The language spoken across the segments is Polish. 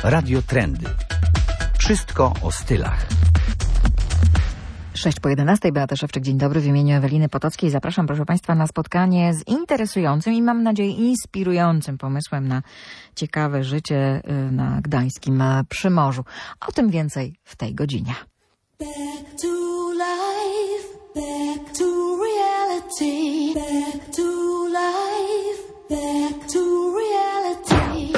Radio Trendy. Wszystko o stylach. 6 po 11. Beata Szewczyk, dzień dobry. W imieniu Eweliny Potockiej zapraszam, proszę Państwa, na spotkanie z interesującym i mam nadzieję inspirującym pomysłem na ciekawe życie na gdańskim Przymorzu. O tym więcej w tej godzinie. Back to life, back to reality, back to life, back to reality.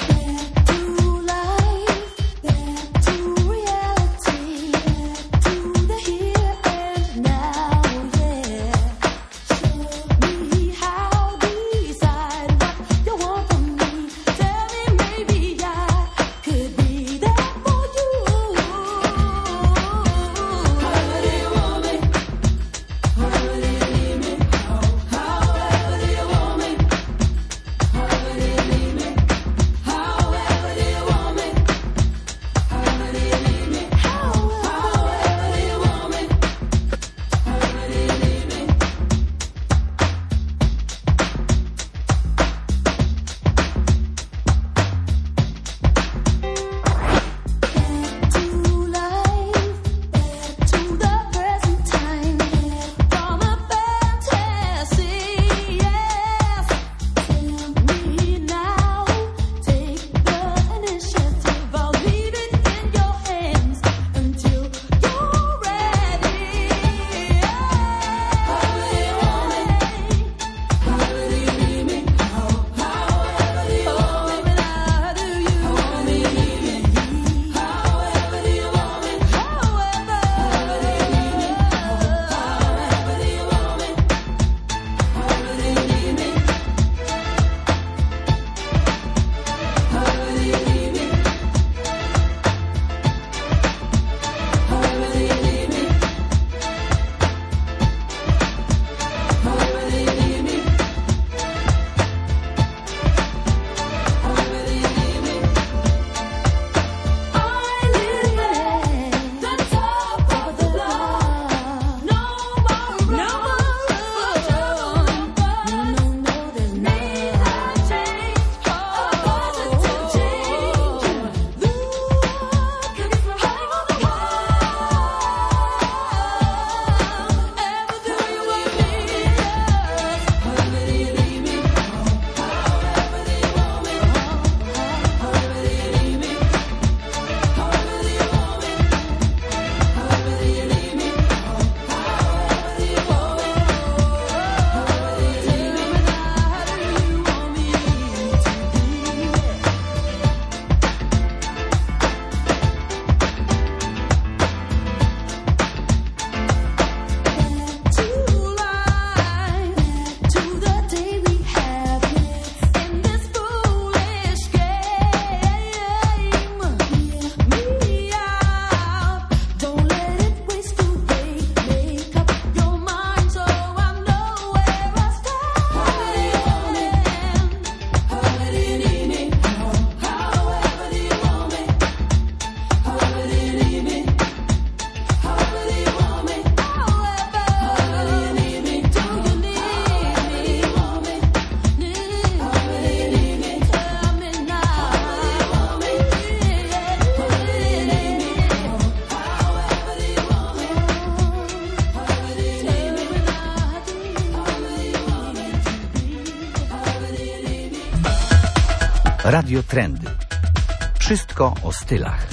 Radio Trendy. Wszystko o stylach.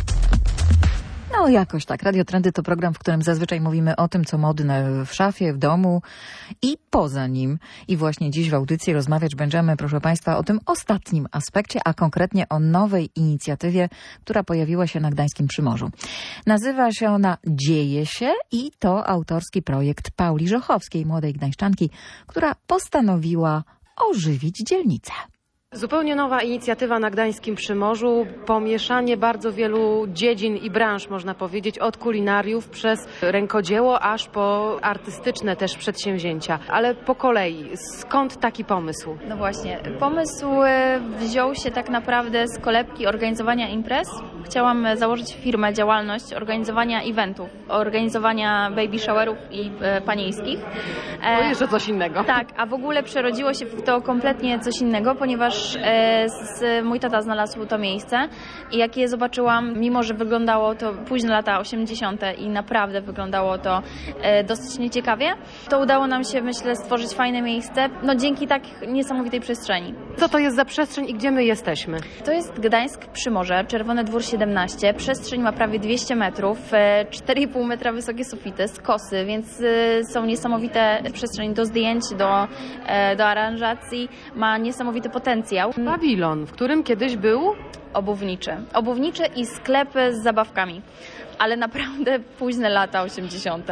No jakoś tak. Radio Trendy to program, w którym zazwyczaj mówimy o tym, co modne w szafie, w domu i poza nim. I właśnie dziś w audycji rozmawiać będziemy, proszę Państwa, o tym ostatnim aspekcie, a konkretnie o nowej inicjatywie, która pojawiła się na gdańskim Przymorzu. Nazywa się ona Dzieje się i to autorski projekt Pauli Żochowskiej, młodej gdańszczanki, która postanowiła ożywić dzielnicę. Zupełnie nowa inicjatywa na gdańskim Przymorzu, pomieszanie bardzo wielu dziedzin i branż, można powiedzieć, od kulinariów przez rękodzieło aż po artystyczne też przedsięwzięcia. Ale po kolei, skąd taki pomysł? No właśnie, pomysł wziął się tak naprawdę z kolebki organizowania imprez. Chciałam założyć firmę, działalność organizowania eventów, organizowania baby showerów i panieńskich. To jeszcze coś innego. Tak, a w ogóle przerodziło się w to kompletnie coś innego, ponieważ ponieważ mój tata znalazł to miejsce i jak je zobaczyłam, mimo że wyglądało to późne lata 80. i naprawdę wyglądało to dosyć nieciekawie, to udało nam się, myślę, stworzyć fajne miejsce, no dzięki tak niesamowitej przestrzeni. Co to jest za przestrzeń i gdzie my jesteśmy? To jest Gdańsk Przymorze, Czerwony Dwór 17. Przestrzeń ma prawie 200 metrów, 4,5 metra wysokie sufity, skosy, więc są niesamowite przestrzenie do zdjęć, do aranżacji. Ma niesamowity potencjał. Pawilon, w którym kiedyś był Obuwniczy i sklepy z zabawkami, ale naprawdę późne lata 80.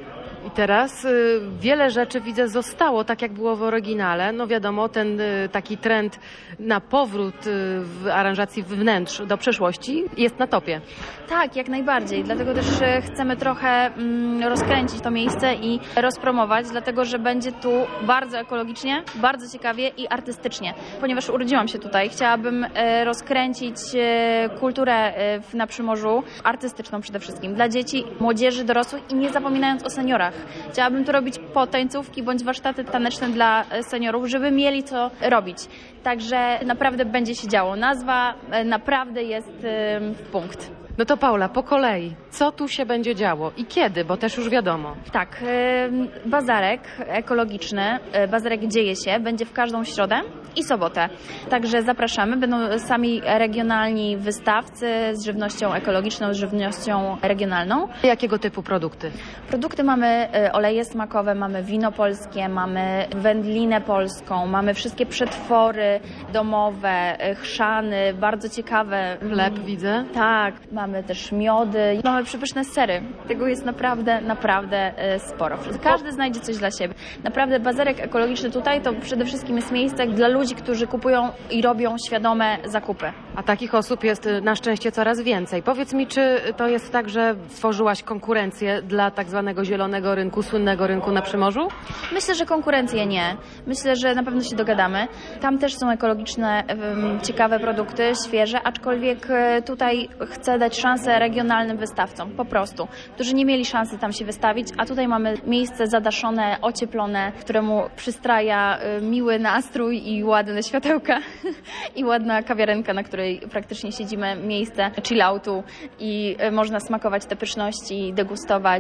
I teraz wiele rzeczy, widzę, zostało tak, jak było w oryginale. No wiadomo, ten taki trend na powrót w aranżacji wnętrz do przeszłości jest na topie. Tak, jak najbardziej. Dlatego też chcemy trochę rozkręcić to miejsce i rozpromować, dlatego że będzie tu bardzo ekologicznie, bardzo ciekawie i artystycznie. Ponieważ urodziłam się tutaj, chciałabym rozkręcić kulturę na Przymorzu, artystyczną przede wszystkim, dla dzieci, młodzieży, dorosłych i nie zapominając o seniorach. Chciałabym tu robić potańcówki bądź warsztaty taneczne dla seniorów, żeby mieli co robić. Także naprawdę będzie się działo. Nazwa naprawdę jest w punkt. No to Paula, po kolei. Co tu się będzie działo i kiedy, bo też już wiadomo. Tak, bazarek ekologiczny, bazarek Dzieje się, będzie w każdą środę i sobotę. Także zapraszamy, będą sami regionalni wystawcy z żywnością ekologiczną, z żywnością regionalną. Jakiego typu produkty? Produkty mamy oleje smakowe, mamy wino polskie, mamy wędlinę polską, mamy wszystkie przetwory domowe, chrzany, bardzo ciekawe. Chleb widzę. Tak, mamy też miody, mamy przepyszne sery. Tego jest naprawdę sporo. Każdy znajdzie coś dla siebie. Naprawdę bazarek ekologiczny tutaj to przede wszystkim jest miejsce dla ludzi, którzy kupują i robią świadome zakupy. A takich osób jest na szczęście coraz więcej. Powiedz mi, czy to jest tak, że stworzyłaś konkurencję dla tak zwanego zielonego rynku, słynnego rynku na Przymorzu? Myślę, że konkurencję nie. Myślę, że na pewno się dogadamy. Tam też są ekologiczne, ciekawe produkty, świeże, aczkolwiek tutaj chcę dać szansę regionalnym wystawcom, po prostu, którzy nie mieli szansy tam się wystawić, a tutaj mamy miejsce zadaszone, ocieplone, któremu przystraja miły nastrój i ładne światełka i ładna kawiarenka, na której praktycznie siedzimy, miejsce chilloutu i można smakować te pyszności, degustować.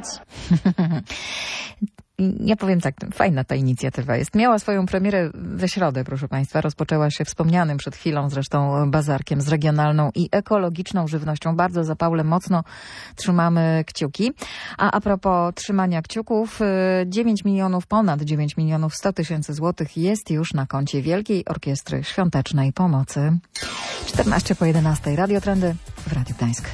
Ja powiem tak, fajna ta inicjatywa jest. Miała swoją premierę we środę, proszę Państwa. Rozpoczęła się wspomnianym przed chwilą zresztą bazarkiem z regionalną i ekologiczną żywnością. Bardzo za Paulę mocno trzymamy kciuki. A propos trzymania kciuków, ponad 9 milionów 100 tysięcy złotych jest już na koncie Wielkiej Orkiestry Świątecznej Pomocy. 11:11. Radio Trendy w Radiu Gdańsk.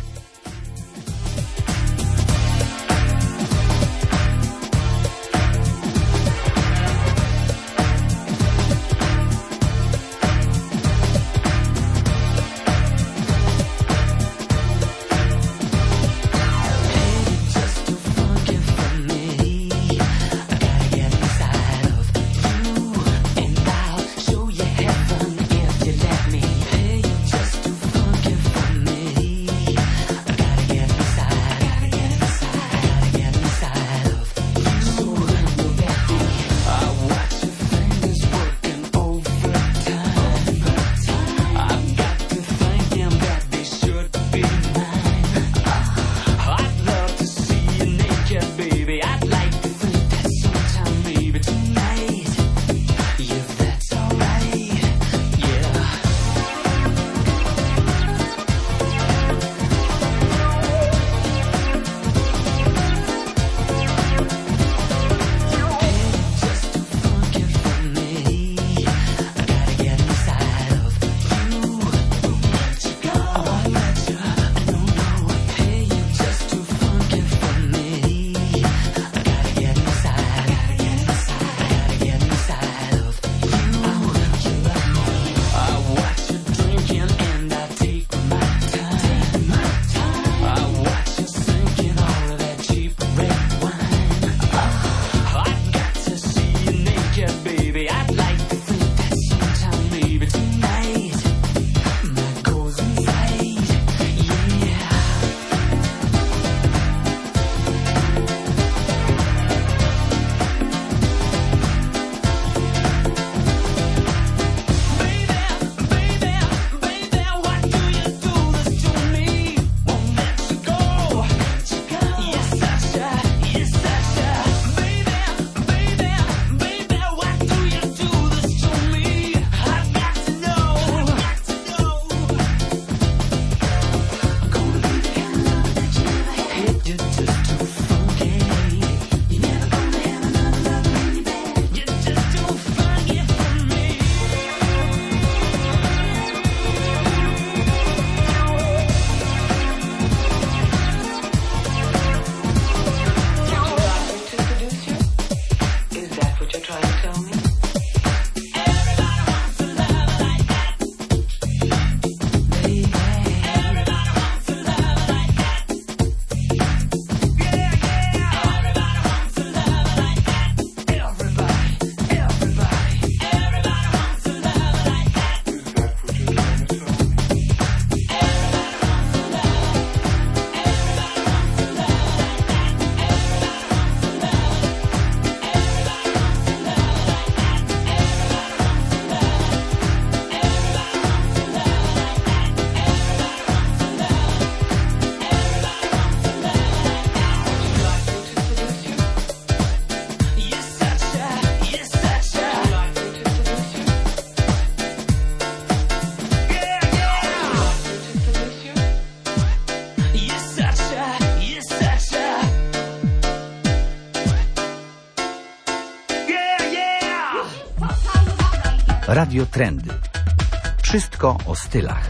Radio Trendy. Wszystko o stylach.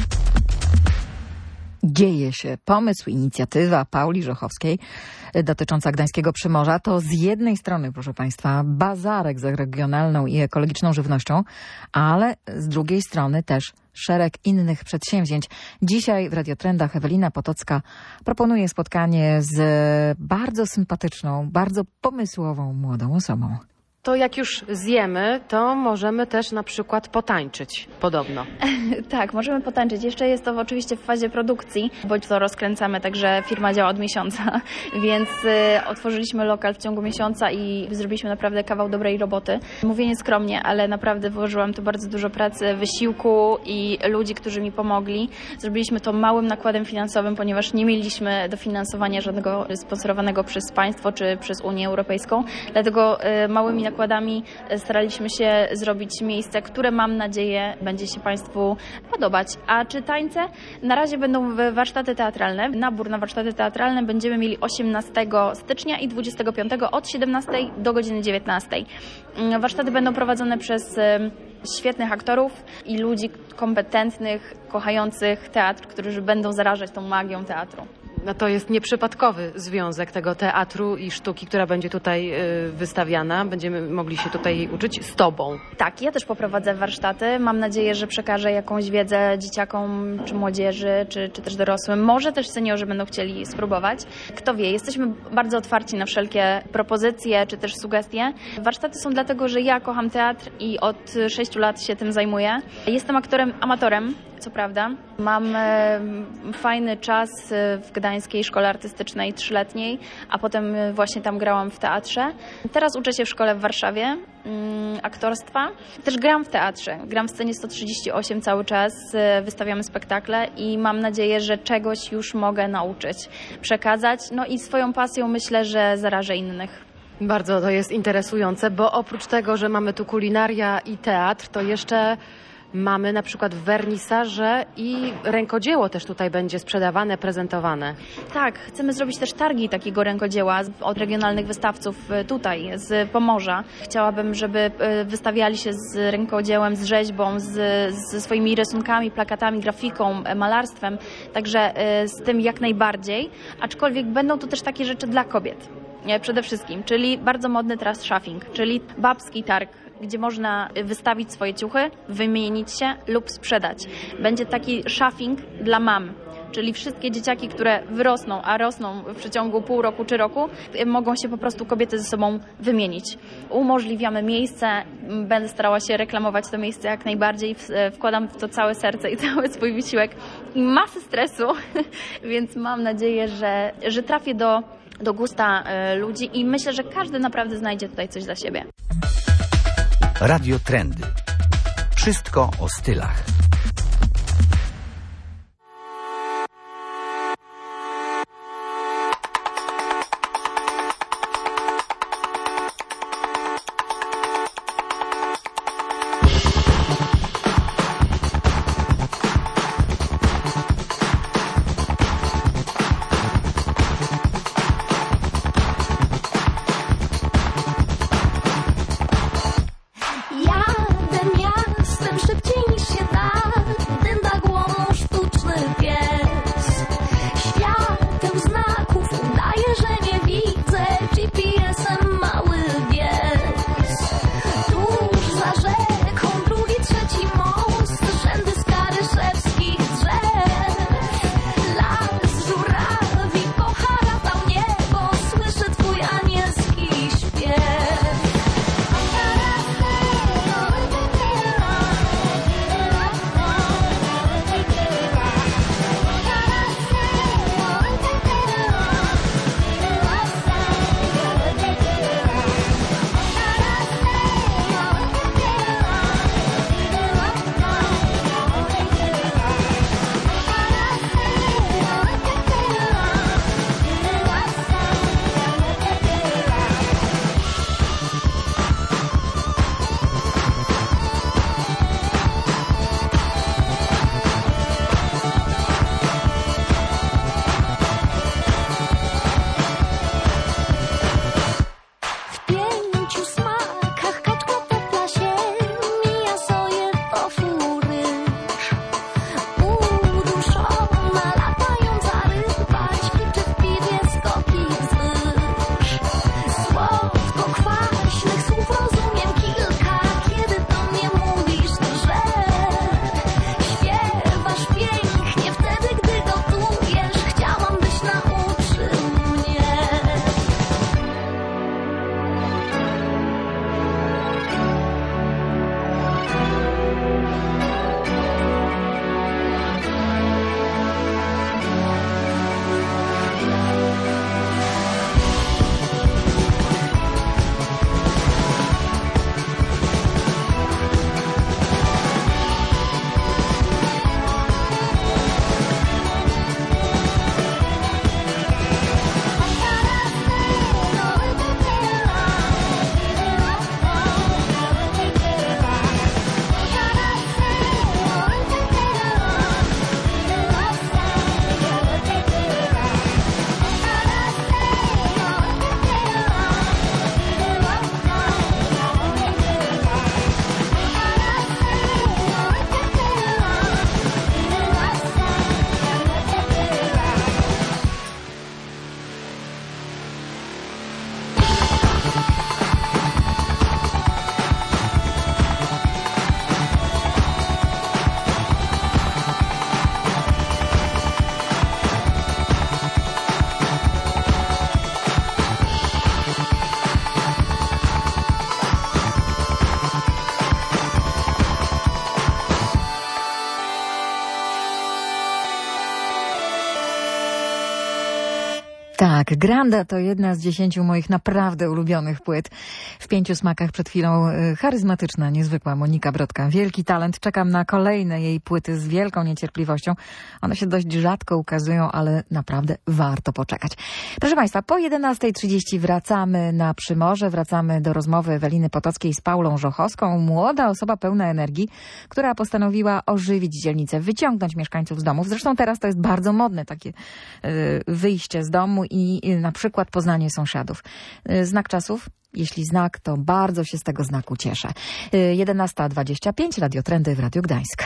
Dzieje się. Pomysł, inicjatywa Pauli Żochowskiej dotycząca Gdańskiego Przymorza to z jednej strony, proszę Państwa, bazarek z regionalną i ekologiczną żywnością, ale z drugiej strony też szereg innych przedsięwzięć. Dzisiaj w Radiotrendach Ewelina Potocka proponuje spotkanie z bardzo sympatyczną, bardzo pomysłową młodą osobą. To jak już zjemy, to możemy też na przykład potańczyć, podobno. Tak, możemy potańczyć. Jeszcze jest to oczywiście w fazie produkcji, bo to rozkręcamy, także firma działa od miesiąca, więc otworzyliśmy lokal w ciągu miesiąca i zrobiliśmy naprawdę kawał dobrej roboty. Mówię nieskromnie, ale naprawdę włożyłam tu bardzo dużo pracy, wysiłku i ludzi, którzy mi pomogli. Zrobiliśmy to małym nakładem finansowym, ponieważ nie mieliśmy dofinansowania żadnego sponsorowanego przez państwo czy przez Unię Europejską, dlatego małymi nakładami staraliśmy się zrobić miejsce, które mam nadzieję będzie się Państwu podobać. A czy tańce? Na razie będą warsztaty teatralne. Nabór na warsztaty teatralne będziemy mieli 18 stycznia i 25 od 17 do godziny 19. Warsztaty będą prowadzone przez świetnych aktorów i ludzi kompetentnych, kochających teatr, którzy będą zarażać tą magią teatru. No to jest nieprzypadkowy związek tego teatru i sztuki, która będzie tutaj wystawiana. Będziemy mogli się tutaj jej uczyć z Tobą. Tak, ja też poprowadzę warsztaty. Mam nadzieję, że przekażę jakąś wiedzę dzieciakom, czy młodzieży, czy też dorosłym. Może też seniorzy będą chcieli spróbować. Kto wie, jesteśmy bardzo otwarci na wszelkie propozycje, czy też sugestie. Warsztaty są dlatego, że ja kocham teatr i od 6 lat się tym zajmuję. Jestem aktorem amatorem, co prawda. Mam fajny czas w Gdańskiej Szkole Artystycznej 3-letniej, a potem właśnie tam grałam w teatrze. Teraz uczę się w szkole w Warszawie aktorstwa. Też gram w teatrze. Gram w scenie 138 cały czas, wystawiamy spektakle i mam nadzieję, że czegoś już mogę nauczyć, przekazać. No i swoją pasją myślę, że zarażę innych. Bardzo to jest interesujące, bo oprócz tego, że mamy tu kulinaria i teatr, to jeszcze mamy na przykład wernisaże i rękodzieło też tutaj będzie sprzedawane, prezentowane. Tak, chcemy zrobić też targi takiego rękodzieła od regionalnych wystawców tutaj, z Pomorza. Chciałabym, żeby wystawiali się z rękodziełem, z rzeźbą, ze swoimi rysunkami, plakatami, grafiką, malarstwem. Także z tym jak najbardziej. Aczkolwiek będą to też takie rzeczy dla kobiet. Przede wszystkim, czyli bardzo modny teraz shopping, czyli babski targ, gdzie można wystawić swoje ciuchy, wymienić się lub sprzedać. Będzie taki shopping dla mam, czyli wszystkie dzieciaki, które wyrosną, a rosną w przeciągu pół roku czy roku, mogą się po prostu kobiety ze sobą wymienić. Umożliwiamy miejsce, będę starała się reklamować to miejsce jak najbardziej, wkładam w to całe serce i cały swój wysiłek i masę stresu, więc mam nadzieję, że trafię do gusta ludzi i myślę, że każdy naprawdę znajdzie tutaj coś dla siebie. Radio Trendy. Wszystko o stylach. Jadę miastem szybciej niż się da. Tak, Granda to jedna z 10 moich naprawdę ulubionych płyt. W 5 smakach przed chwilą charyzmatyczna, niezwykła Monika Brodka. Wielki talent. Czekam na kolejne jej płyty z wielką niecierpliwością. One się dość rzadko ukazują, ale naprawdę warto poczekać. Proszę Państwa, po 11:30 wracamy na Przymorze. Wracamy do rozmowy Eweliny Potockiej z Paulą Żochowską. Młoda osoba pełna energii, która postanowiła ożywić dzielnicę, wyciągnąć mieszkańców z domów. Zresztą teraz to jest bardzo modne takie wyjście z domu i na przykład poznanie sąsiadów. Znak czasów? Jeśli znak, to bardzo się z tego znaku cieszę. 11:25, Radio Trendy w Radiu Gdańsk.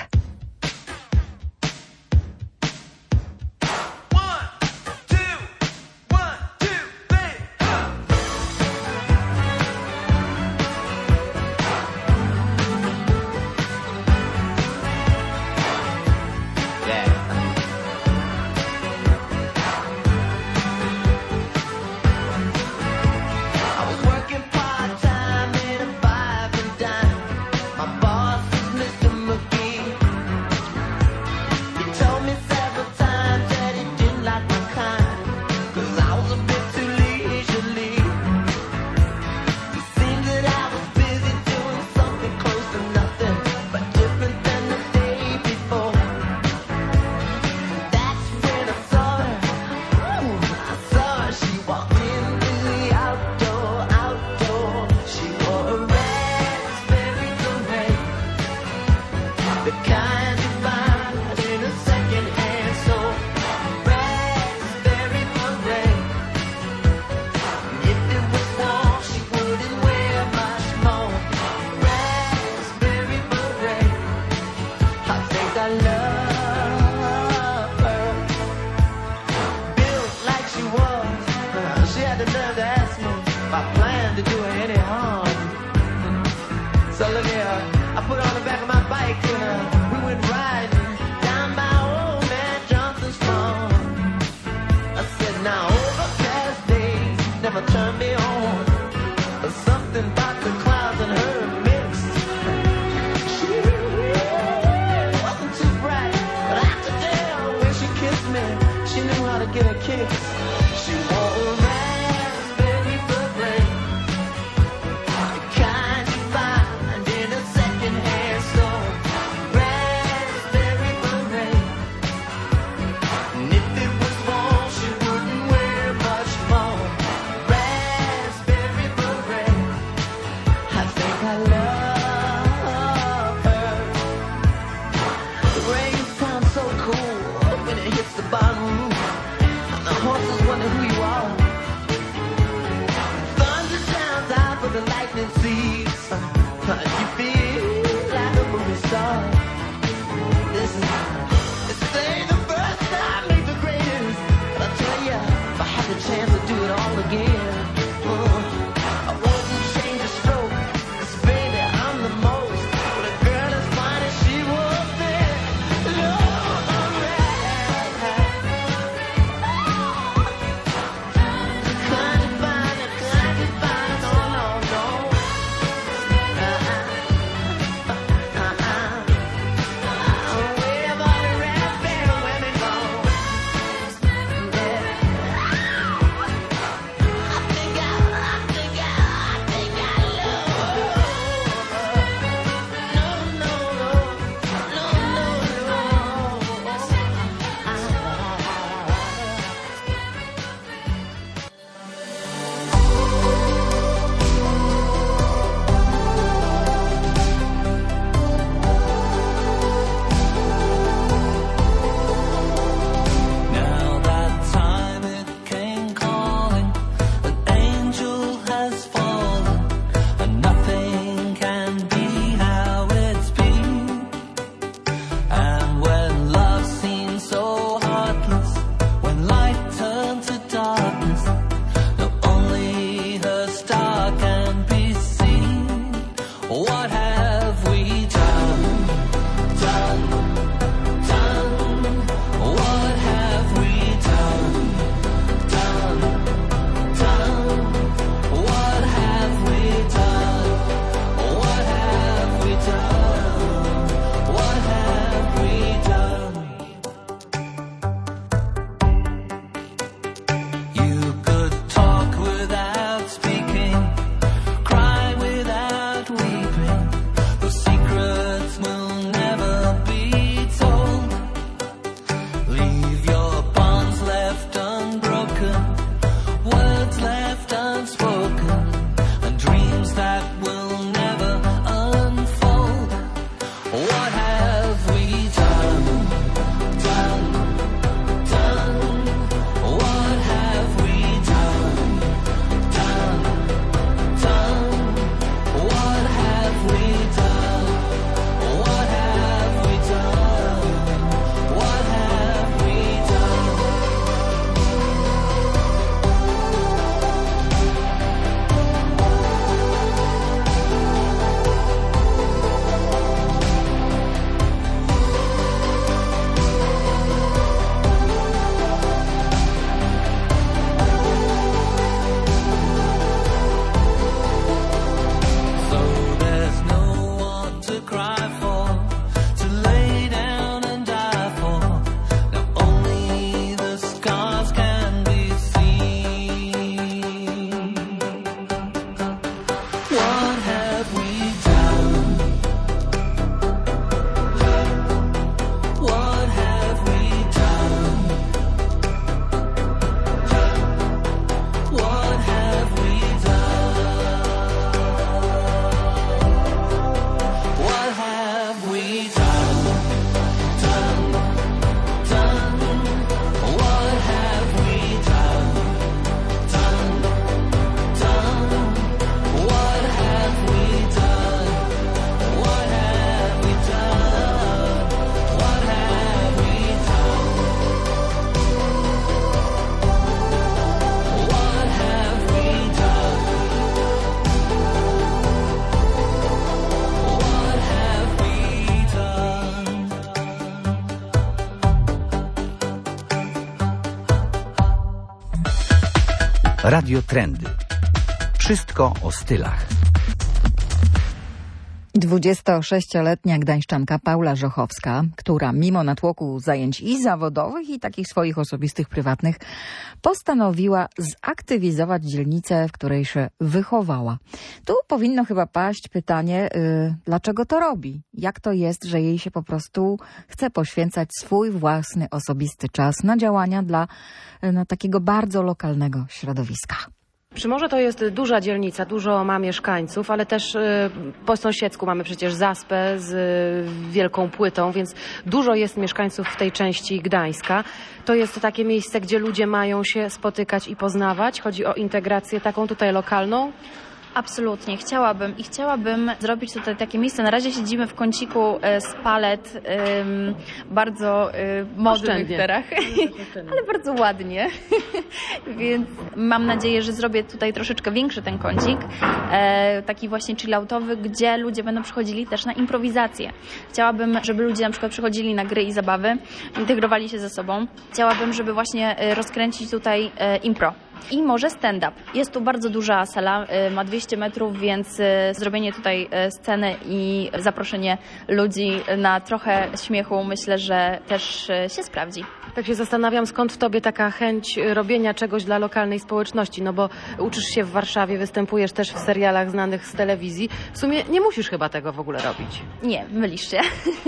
Rain sounds so cool when it hits the bottom roof. The horses Radio Trendy. Wszystko o stylach. 26-letnia gdańszczanka Paula Żochowska, która mimo natłoku zajęć i zawodowych, i takich swoich osobistych, prywatnych, postanowiła zaktywizować dzielnicę, w której się wychowała. Tu powinno chyba paść pytanie, dlaczego to robi? Jak to jest, że jej się po prostu chce poświęcać swój własny, osobisty czas na działania dla takiego bardzo lokalnego środowiska? Przymorze to jest duża dzielnica, dużo ma mieszkańców, ale też po sąsiedzku mamy przecież Zaspę z Wielką Płytą, więc dużo jest mieszkańców w tej części Gdańska. To jest takie miejsce, gdzie ludzie mają się spotykać i poznawać. Chodzi o integrację taką tutaj lokalną. Absolutnie. Chciałabym zrobić tutaj takie miejsce. Na razie siedzimy w kąciku z palet bardzo modnych terach, ale bardzo ładnie. Więc mam nadzieję, że zrobię tutaj troszeczkę większy ten kącik, taki właśnie chilloutowy, gdzie ludzie będą przychodzili też na improwizację. Chciałabym, żeby ludzie na przykład przychodzili na gry i zabawy, integrowali się ze sobą. Chciałabym, żeby właśnie rozkręcić tutaj impro. I może stand-up. Jest tu bardzo duża sala, ma 200 metrów, więc zrobienie tutaj sceny i zaproszenie ludzi na trochę śmiechu myślę, że też się sprawdzi. Tak się zastanawiam, skąd w tobie taka chęć robienia czegoś dla lokalnej społeczności, no bo uczysz się w Warszawie, występujesz też w serialach znanych z telewizji. W sumie nie musisz chyba tego w ogóle robić. Nie, mylisz się.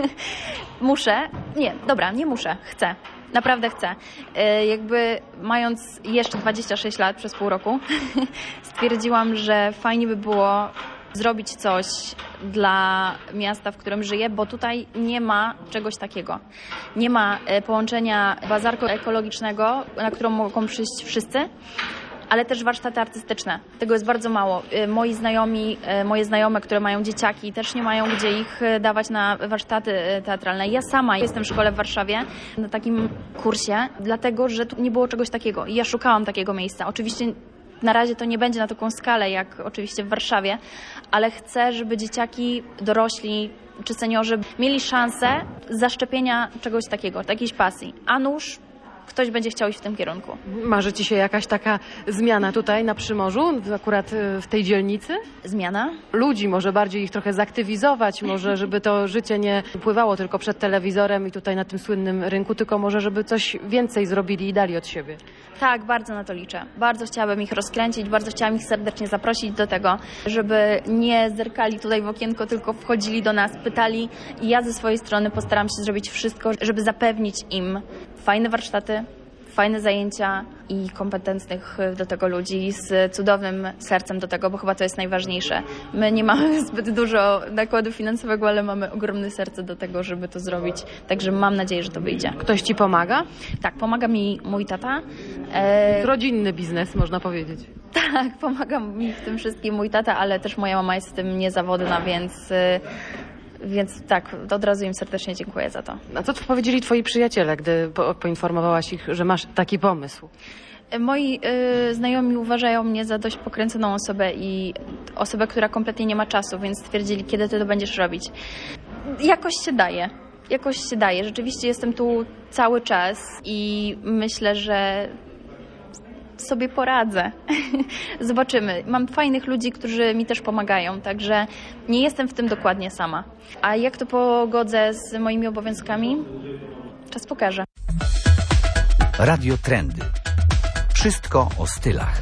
Nie muszę, chcę. Naprawdę chcę. Jakby mając jeszcze 26 lat przez pół roku, stwierdziłam, że fajnie by było zrobić coś dla miasta, w którym żyję, bo tutaj nie ma czegoś takiego. Nie ma połączenia bazarku ekologicznego, na którą mogą przyjść wszyscy, ale też warsztaty artystyczne. Tego jest bardzo mało. Moje znajome, które mają dzieciaki, też nie mają gdzie ich dawać na warsztaty teatralne. Ja sama jestem w szkole w Warszawie na takim kursie, dlatego że tu nie było czegoś takiego. I ja szukałam takiego miejsca. Oczywiście na razie to nie będzie na taką skalę, jak oczywiście w Warszawie, ale chcę, żeby dzieciaki, dorośli czy seniorzy mieli szansę zaszczepienia czegoś takiego, jakiejś pasji. A nuż ktoś będzie chciał iść w tym kierunku. Marzy ci się jakaś taka zmiana tutaj na Przymorzu, akurat w tej dzielnicy? Zmiana? Ludzi, może bardziej ich trochę zaktywizować, może żeby to życie nie pływało tylko przed telewizorem i tutaj na tym słynnym rynku, tylko może żeby coś więcej zrobili i dali od siebie. Tak, bardzo na to liczę. Bardzo chciałabym ich rozkręcić, bardzo chciałam ich serdecznie zaprosić do tego, żeby nie zerkali tutaj w okienko, tylko wchodzili do nas, pytali i ja ze swojej strony postaram się zrobić wszystko, żeby zapewnić im fajne warsztaty, fajne zajęcia i kompetentnych do tego ludzi z cudownym sercem do tego, bo chyba to jest najważniejsze. My nie mamy zbyt dużo nakładu finansowego, ale mamy ogromne serce do tego, żeby to zrobić. Także mam nadzieję, że to wyjdzie. Ktoś ci pomaga? Tak, pomaga mi mój tata. Rodzinny biznes, można powiedzieć. Tak, pomaga mi w tym wszystkim mój tata, ale też moja mama jest w tym niezawodna, więc tak, od razu im serdecznie dziękuję za to. A co powiedzieli twoi przyjaciele, gdy poinformowałaś ich, że masz taki pomysł? Moi znajomi uważają mnie za dość pokręconą osobę i osobę, która kompletnie nie ma czasu, więc stwierdzili, kiedy ty to będziesz robić. Jakoś się daje. Rzeczywiście jestem tu cały czas i myślę, że sobie poradzę. Zobaczymy. Mam fajnych ludzi, którzy mi też pomagają, także nie jestem w tym dokładnie sama. A jak to pogodzę z moimi obowiązkami? Czas pokaże. Radio Trendy. Wszystko o stylach.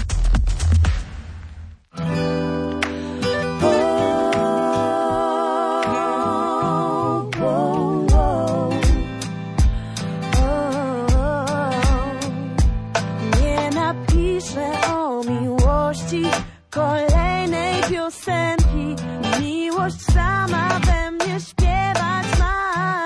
Kolejnej piosenki, miłość sama we mnie śpiewać ma.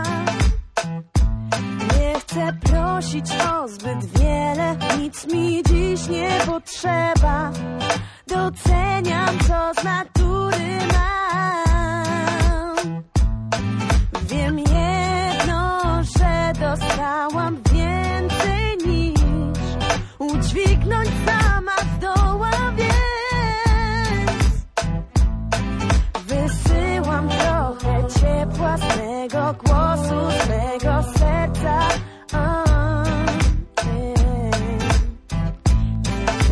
Nie chcę prosić o zbyt wiele, nic mi dziś nie potrzeba. Doceniam, co z natury mam. Wiem jedno, że dostałam więcej niż udźwignąć sama zdołam, więc wysyłam trochę ciepła z mego głosu, z mego serca.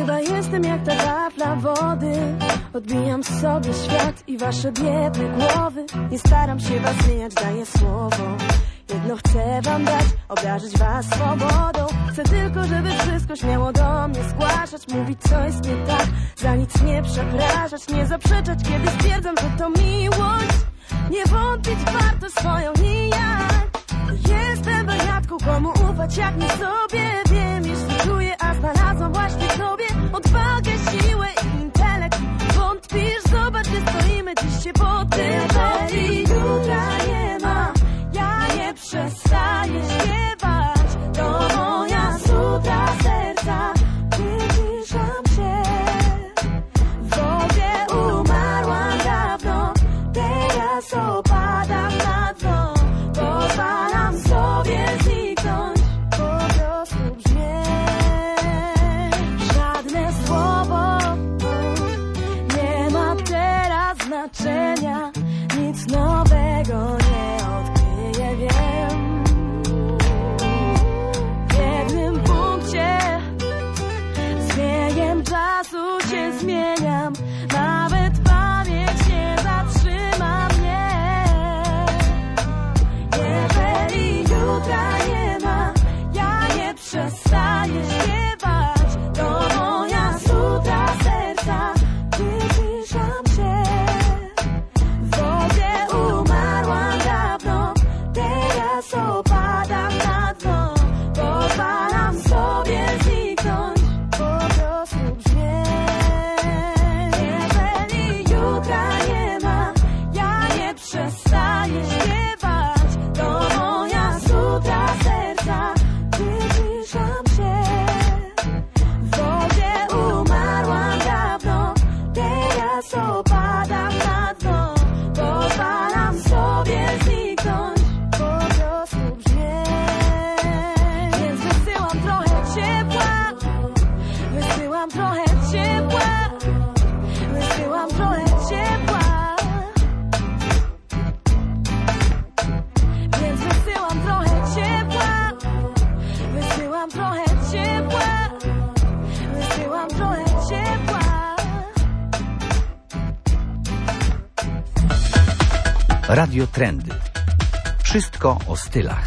Chyba jestem jak ta wafla wody. Odbijam sobie świat i wasze biedne głowy. Nie staram się was zmieniać, daję słowo. Jedno chcę wam dać, obdarzyć was swobodą. Chcę tylko, żeby wszystko śmiało do mnie zgłaszać. Mówić, co jest nie tak, za nic nie przepraszać. Nie zaprzeczać, kiedy stwierdzam, że to miłość. Nie wątpić warto swoją nijak. Jestem wariatką, komu ufać jak nie sobie. Wiem, jeśli czuję, a znalazłam właśnie w sobie odwagę, siłę i intelekt. Wątpisz, zobacz, gdzie stoimy, dziś się po tym. Jeżeli jutra nie ma, ja nie przestaję śpiewać. To moja sutra serca, wyciszam się. W wodzie umarłam dawno, teraz opadam na dno. Pozwalam sobie zniknąć, po prostu brzmieć. Żadne słowo nie ma teraz znaczenia. Nic nowego nie odkryję, wiem. W jednym punkcie z biegiem czasu się zmieniam. Nawet pamięć nie zatrzyma mnie. Jeżeli jutra nie ma, ja nie przestaję śpiewać. To moja sutra serca, wyciszam się. W wodzie umarłam dawno, teraz opadam na dno. Pozwalam sobie zniknąć, po prostu brzmieć. Jeżeli jutra nie ma, ja nie przestaję śpiewać. To moja sutra serca, wyciszam się. W wodzie umarłam dawno, teraz opadam na dno. Pozwalam sobie zniknąć, po prostu brzmieć. Więc wysyłam trochę ciepła, wysyłam trochę ciepła, wysyłam trochę ciepła. Więc wysyłam trochę ciepła, wysyłam trochę ciepła, wysyłam trochę ciepła. Radio Trendy. Wszystko o stylach.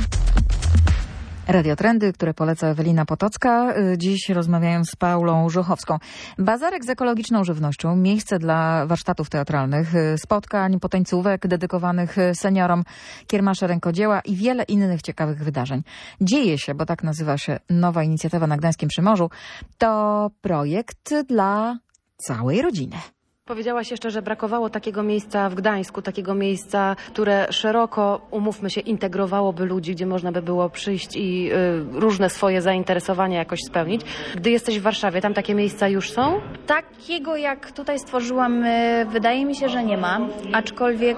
Radio Trendy, które poleca Ewelina Potocka. Dziś rozmawiają z Paulą Żuchowską. Bazarek z ekologiczną żywnością, miejsce dla warsztatów teatralnych, spotkań, potańcówek dedykowanych seniorom, kiermasze rękodzieła i wiele innych ciekawych wydarzeń. Dzieje się, bo tak nazywa się nowa inicjatywa na Gdańskim Przymorzu. To projekt dla całej rodziny. Powiedziałaś jeszcze, że brakowało takiego miejsca w Gdańsku, takiego miejsca, które szeroko, umówmy się, integrowałoby ludzi, gdzie można by było przyjść i różne swoje zainteresowania jakoś spełnić. Gdy jesteś w Warszawie, tam takie miejsca już są? Takiego jak tutaj stworzyłam, wydaje mi się, że nie ma. Aczkolwiek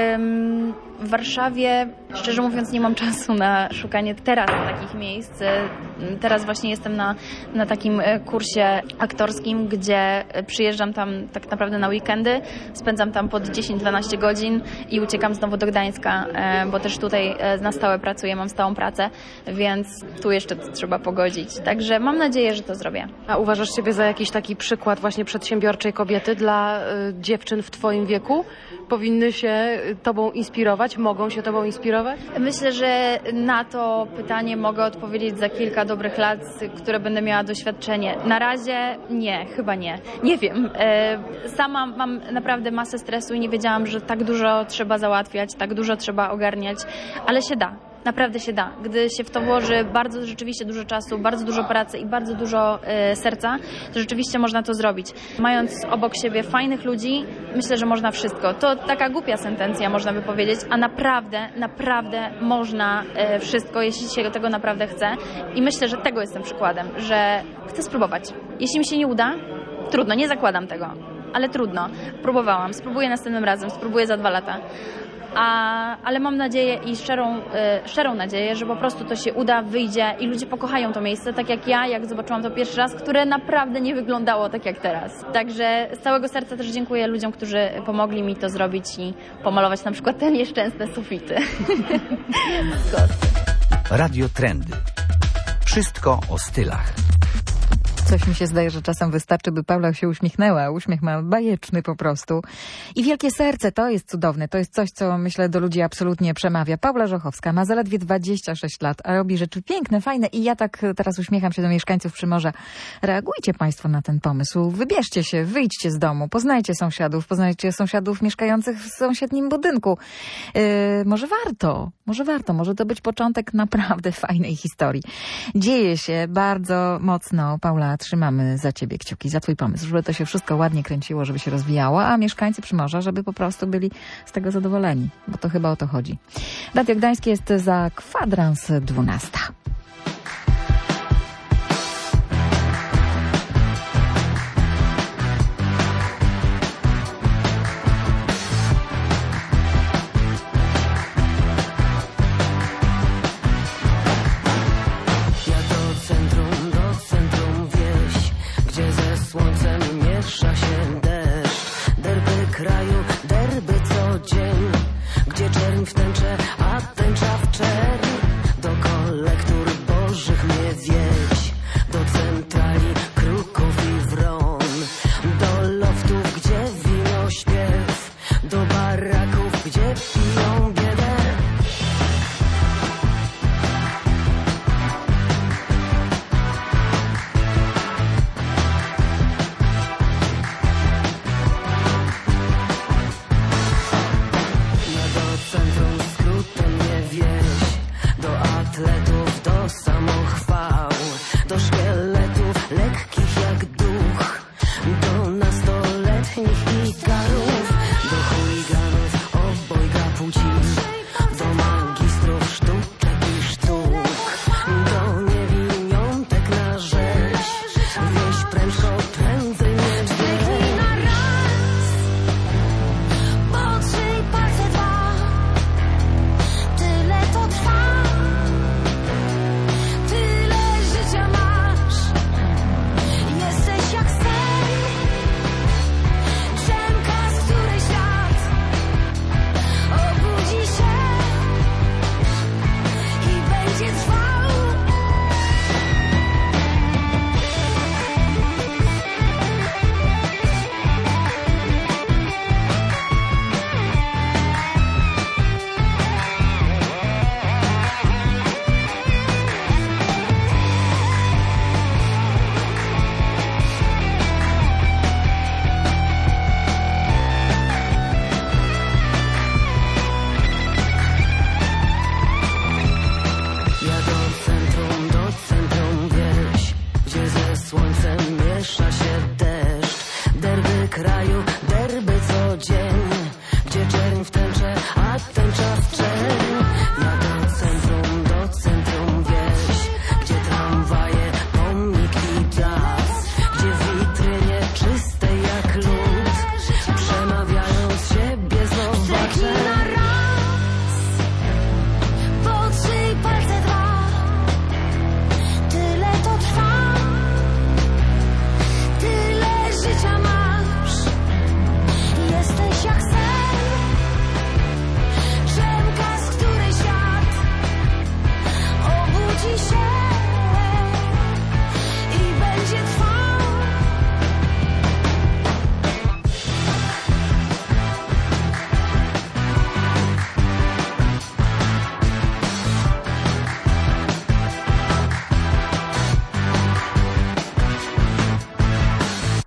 w Warszawie, szczerze mówiąc, nie mam czasu na szukanie teraz takich miejsc. Teraz właśnie jestem na takim kursie aktorskim, gdzie przyjeżdżam tam tak naprawdę na weekendy, spędzam tam pod 10-12 godzin i uciekam znowu do Gdańska, bo też tutaj na stałe pracuję, mam stałą pracę, więc tu jeszcze to trzeba pogodzić. Także mam nadzieję, że to zrobię. A uważasz siebie za jakiś taki przykład właśnie przedsiębiorczej kobiety dla dziewczyn w twoim wieku? Powinny się tobą inspirować? Mogą się tobą inspirować? Myślę, że na to pytanie mogę odpowiedzieć za kilka dobrych lat, które będę miała doświadczenie. Na razie nie, chyba nie. Nie wiem. Sama mam naprawdę masę stresu i nie wiedziałam, że tak dużo trzeba załatwiać, tak dużo trzeba ogarniać, ale się da. Naprawdę się da. Gdy się w to włoży bardzo rzeczywiście dużo czasu, bardzo dużo pracy i bardzo dużo serca, to rzeczywiście można to zrobić. Mając obok siebie fajnych ludzi, myślę, że można wszystko. To taka głupia sentencja, można by powiedzieć, a naprawdę można wszystko, jeśli się tego naprawdę chce. I myślę, że tego jestem przykładem, że chcę spróbować. Jeśli mi się nie uda, trudno, nie zakładam tego, ale trudno. Próbowałam, spróbuję następnym razem, spróbuję za 2 lata. Ale mam nadzieję i szczerą nadzieję, że po prostu to się uda, wyjdzie i ludzie pokochają to miejsce, tak jak ja, jak zobaczyłam to pierwszy raz, które naprawdę nie wyglądało tak jak teraz. Także z całego serca też dziękuję ludziom, którzy pomogli mi to zrobić i pomalować na przykład te nieszczęsne sufity. Radio Trendy. Wszystko o stylach. Coś mi się zdaje, że czasem wystarczy, by Paula się uśmiechnęła. Uśmiech ma bajeczny po prostu. I wielkie serce, to jest cudowne. To jest coś, co myślę do ludzi absolutnie przemawia. Paula Żochowska ma zaledwie 26 lat, a robi rzeczy piękne, fajne i ja tak teraz uśmiecham się do mieszkańców Przymorza. Reagujcie Państwo na ten pomysł. Wybierzcie się, wyjdźcie z domu, poznajcie sąsiadów mieszkających w sąsiednim budynku. Może warto, może to być początek naprawdę fajnej historii. Dzieje się bardzo mocno. Paula, trzymamy za ciebie kciuki, za twój pomysł, żeby to się wszystko ładnie kręciło, żeby się rozwijało, a mieszkańcy Przymorza, żeby po prostu byli z tego zadowoleni, bo to chyba o to chodzi. Radio Gdańskie jest za kwadrans 12.